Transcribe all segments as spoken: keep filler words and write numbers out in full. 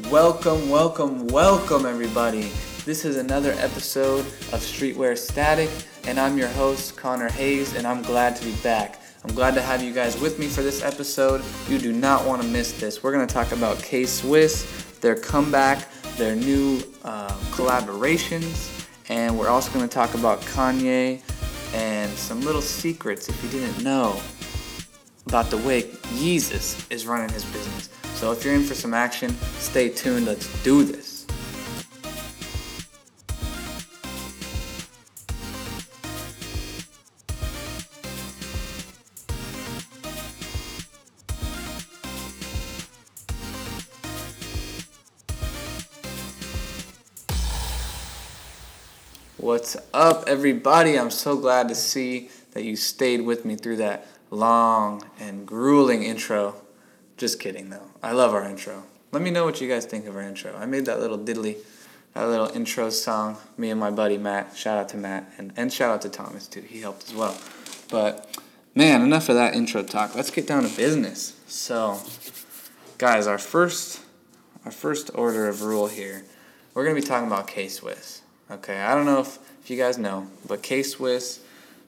Welcome, welcome, welcome everybody. This is another episode of Streetwear Static, and I'm your host, Connor Hayes, and I'm glad to be back. I'm glad to have you guys with me for this episode. You do not want to miss this. We're going to talk about K-Swiss, their comeback, their new uh, collaborations, and we're also going to talk about Kanye and some little secrets, if you didn't know, about the way Yeezus is running his business. So if you're in for some action, stay tuned. Let's do this. What's up, everybody? I'm so glad to see that you stayed with me through that long and grueling intro. Just kidding, though. I love our intro. Let me know what you guys think of our intro. I made that little diddly, that little intro song, me and my buddy Matt. Shout out to Matt, and, and shout out to Thomas, too. He helped as well. But, man, enough of that intro talk. Let's get down to business. So, guys, our first, our first order of rule here, we're going to be talking about K-Swiss. Okay, I don't know if, if you guys know, but K-Swiss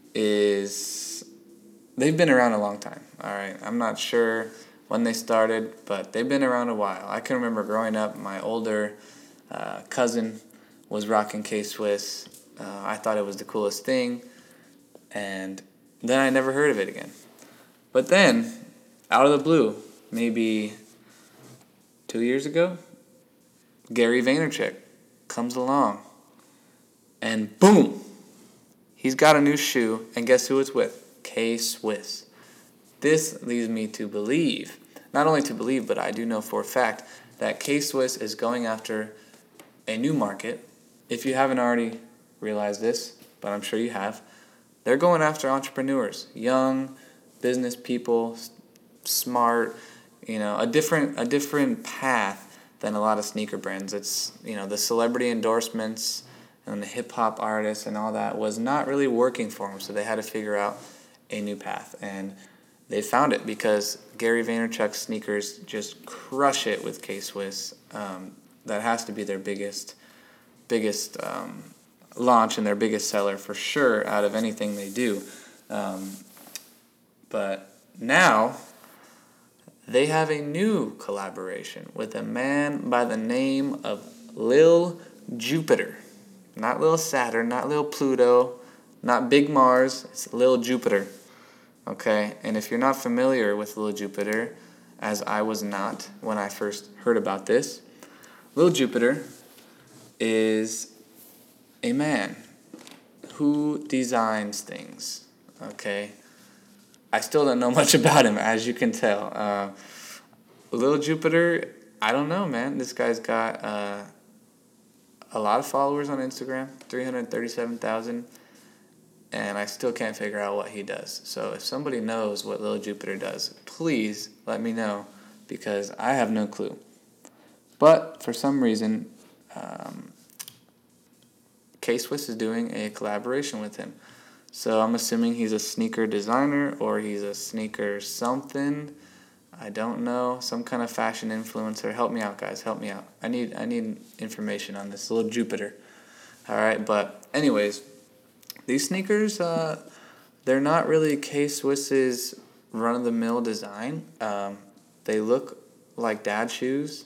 is, they've been around a long time, all right? I'm not sure when they started, but they've been around a while. I can remember growing up, my older uh, cousin was rocking K-Swiss. Uh, I thought it was the coolest thing, and then I never heard of it again. But then, out of the blue, maybe two years ago, Gary Vaynerchuk comes along, and boom, he's got a new shoe, and guess who it's with? K-Swiss. This leads me to believe, not only to believe, but I do know for a fact that K-Swiss is going after a new market. If you haven't already realized this, but I'm sure you have, they're going after entrepreneurs, young business people, smart, you know, a different a different path than a lot of sneaker brands. It's, you know, the celebrity endorsements and the hip-hop artists and all that was not really working for them, so they had to figure out a new path, and they found it because Gary Vaynerchuk's sneakers just crush it with K-Swiss. Um, that has to be their biggest biggest um, launch and their biggest seller for sure out of anything they do. Um, but now they have a new collaboration with a man by the name of Lil Jupiter. Not Lil Saturn, not Lil Pluto, not Big Mars, it's Lil Jupiter. Okay, and if you're not familiar with Lil Jupiter, as I was not when I first heard about this, Lil Jupiter is a man who designs things. Okay, I still don't know much about him, as you can tell. Uh, Lil Jupiter, I don't know, man. This guy's got uh, a lot of followers on Instagram, three hundred thirty-seven thousand. And I still can't figure out what he does. So if somebody knows what Lil Jupiter does, please let me know, because I have no clue. But for some reason, um, K-Swiss is doing a collaboration with him. So I'm assuming he's a sneaker designer or he's a sneaker something. I don't know. Some kind of fashion influencer. Help me out, guys. Help me out. I need I need information on this Lil Jupiter. All right, but anyways, these sneakers, uh, they're not really K-Swiss's run-of-the-mill design. Um, they look like dad shoes.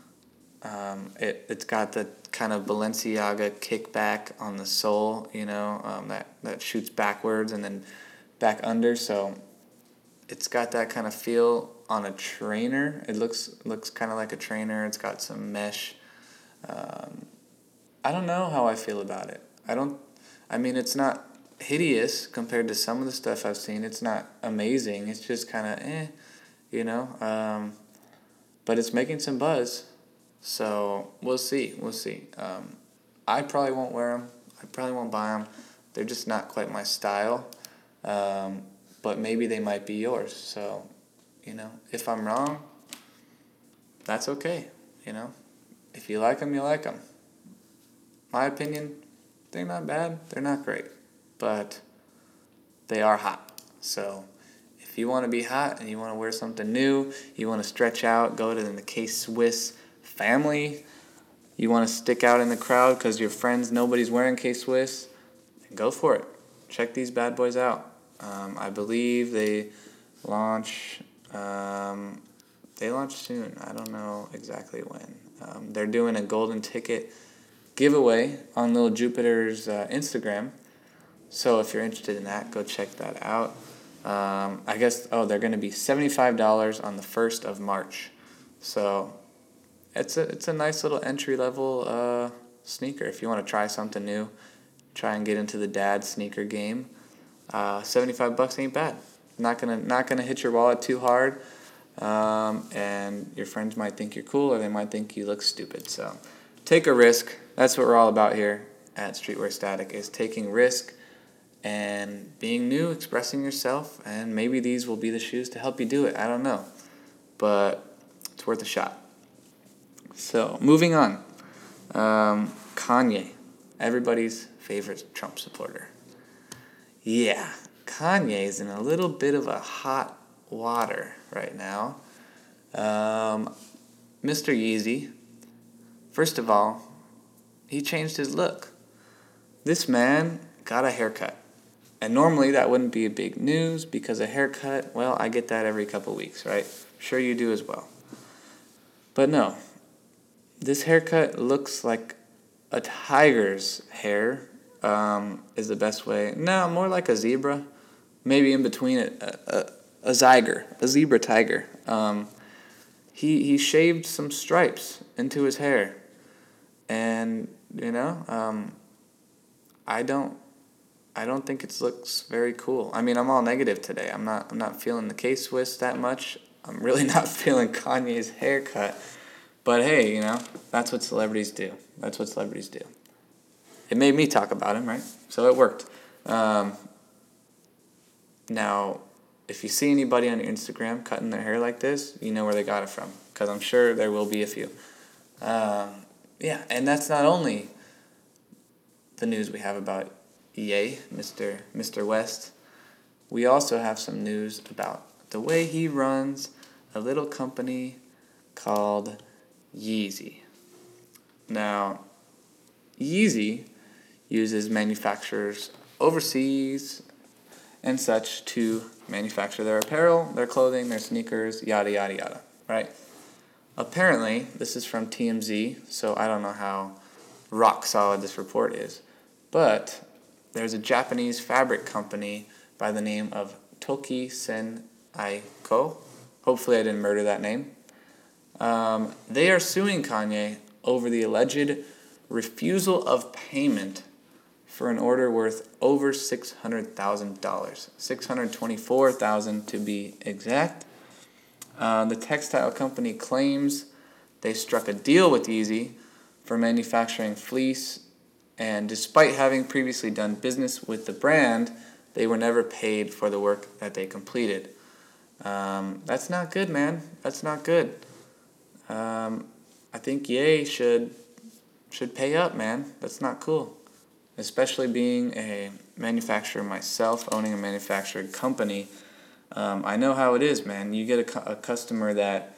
Um, it, it's got the kind of Balenciaga kickback on the sole, you know, um, that, that shoots backwards and then back under. So it's got that kind of feel on a trainer. It looks looks kind of like a trainer. It's got some mesh. Um, I don't know how I feel about it. I don't... I mean, it's not hideous compared to some of the stuff I've seen. It's not amazing. It's just kind of eh, you know. Um, but it's making some buzz. So we'll see. We'll see. Um, I probably won't wear them. I probably won't buy them. They're just not quite my style. Um, but maybe they might be yours. So, you know, if I'm wrong, that's okay. You know, if you like them, you like them. My opinion, they're not bad, they're not great, but they are hot. So if you want to be hot and you want to wear something new, you want to stretch out, go to the K-Swiss family, you want to stick out in the crowd because your friends, nobody's wearing K-Swiss, go for it. Check these bad boys out. Um, I believe they launch, um, they launch soon. I don't know exactly when. Um, they're doing a golden ticket giveaway on Little Jupiter's uh, Instagram. So if you're interested in that, go check that out. Um, I guess, oh, they're going to be seventy-five dollars on the first of March. So it's a, it's a nice little entry-level uh, sneaker if you want to try something new. Try and get into the dad sneaker game. Uh, seventy-five bucks ain't bad. Not gonna not gonna hit your wallet too hard, um, and your friends might think you're cool or they might think you look stupid. So take a risk. That's what we're all about here at Streetwear Static, is taking risk and being new, expressing yourself, and maybe these will be the shoes to help you do it. I don't know, but it's worth a shot. So moving on, um, Kanye, everybody's favorite Trump supporter. Yeah, Kanye's in a little bit of a hot water right now. Um, Mister Yeezy, first of all, he changed his look. This man got a haircut. And normally that wouldn't be a big news because a haircut, well, I get that every couple weeks, right? Sure you do as well. But no, this haircut looks like a tiger's hair. Um, is the best way. No, more like a zebra. Maybe in between a, a, a zyger, a zebra tiger. Um, he he shaved some stripes into his hair. And, you know, um, I don't I don't think it looks very cool. I mean, I'm all negative today. I'm not I'm not feeling the K-Swiss that much. I'm really not feeling Kanye's haircut. But hey, you know, that's what celebrities do. That's what celebrities do. It made me talk about him, right? So it worked. Um, now, if you see anybody on your Instagram cutting their hair like this, you know where they got it from, because I'm sure there will be a few. Um, yeah, and that's not only the news we have about E A, Mister Mister West. We also have some news about the way he runs a little company called Yeezy. Now, Yeezy uses manufacturers overseas and such to manufacture their apparel, their clothing, their sneakers, yada, yada, yada, right? Apparently, this is from T M Z, so I don't know how rock solid this report is, but there's a Japanese fabric company by the name of Toki Sen Aiko. Hopefully I didn't murder that name. Um, they are suing Kanye over the alleged refusal of payment for an order worth over six hundred thousand dollars. six hundred twenty-four thousand dollars to be exact. Uh, the textile company claims they struck a deal with Yeezy for manufacturing fleece, and despite having previously done business with the brand, they were never paid for the work that they completed. Um, that's not good, man. That's not good. Um, I think Ye should should pay up, man. That's not cool. Especially being a manufacturer myself, owning a manufacturing company. Um, I know how it is, man. You get a, cu- a customer that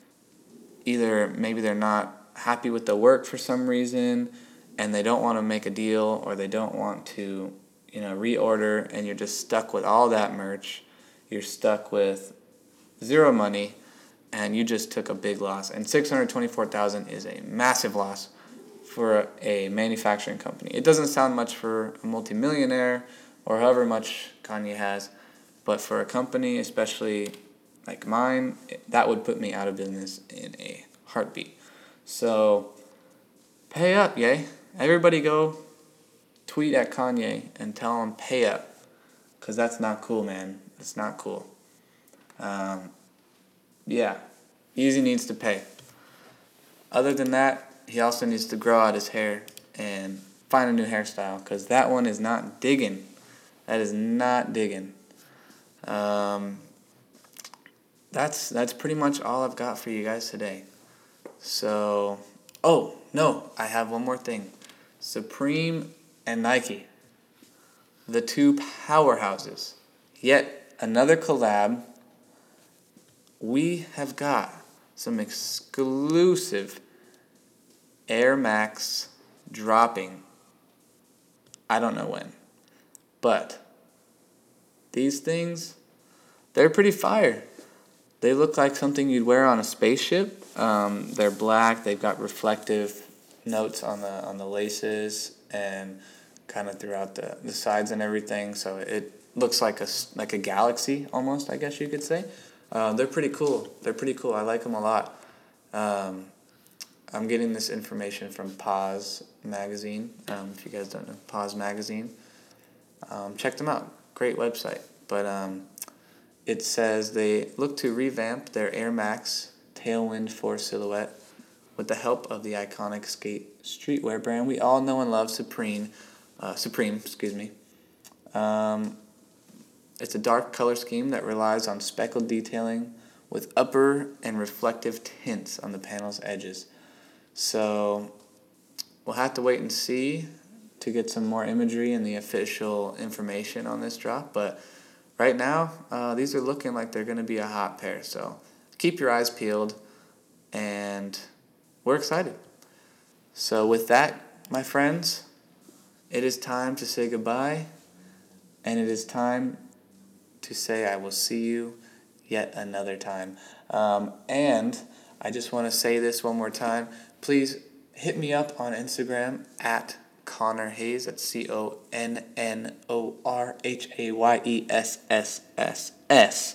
either maybe they're not happy with the work for some reason, and they don't want to make a deal, or they don't want to, you know, reorder, and you're just stuck with all that merch. You're stuck with zero money, and you just took a big loss. And six hundred twenty-four thousand dollars is a massive loss for a manufacturing company. It doesn't sound much for a multimillionaire or however much Kanye has, but for a company, especially like mine, that would put me out of business in a heartbeat. So pay up, yay. Everybody go tweet at Kanye and tell him pay up, because that's not cool, man. It's not cool. Um, yeah, Yeezy needs to pay. Other than that, he also needs to grow out his hair and find a new hairstyle, because that one is not digging. That is not digging. Um, that's that's pretty much all I've got for you guys today. So, oh, no, I have one more thing. Supreme and Nike, the two powerhouses. Yet another collab. We have got some exclusive Air Max dropping. I don't know when. But these things, they're pretty fire. They look like something you'd wear on a spaceship. Um, they're black. They've got reflective notes on the on the laces and kind of throughout the, the sides and everything. So it looks like a, like a galaxy almost, I guess you could say. Uh, they're pretty cool. They're pretty cool. I like them a lot. Um, I'm getting this information from Pause Magazine. Um, if you guys don't know, Pause Magazine. Um, check them out. Great website. But um, it says they look to revamp their Air Max Tailwind four silhouette with the help of the iconic skate streetwear brand we all know and love, Supreme. Uh, Supreme, excuse me. Um, it's a dark color scheme that relies on speckled detailing with upper and reflective tints on the panel's edges. So we'll have to wait and see to get some more imagery and the official information on this drop. But right now, uh, these are looking like they're going to be a hot pair. So keep your eyes peeled, and we're excited. So with that, my friends, it is time to say goodbye, and it is time to say I will see you yet another time. Um, and I just want to say this one more time. Please hit me up on Instagram at Connor Hayes. That's C O N N O R H A Y E S S S S.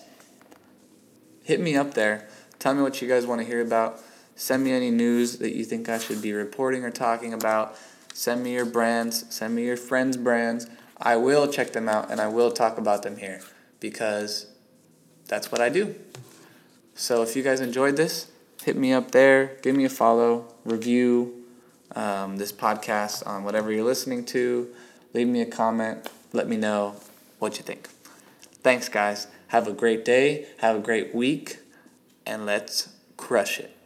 Hit me up there. Tell me what you guys want to hear about. Send me any news that you think I should be reporting or talking about. Send me your brands. Send me your friends' brands. I will check them out, and I will talk about them here because that's what I do. So if you guys enjoyed this, hit me up there. Give me a follow. Review um, this podcast on whatever you're listening to. Leave me a comment. Let me know what you think. Thanks, guys. Have a great day. Have a great week. And let's crush it.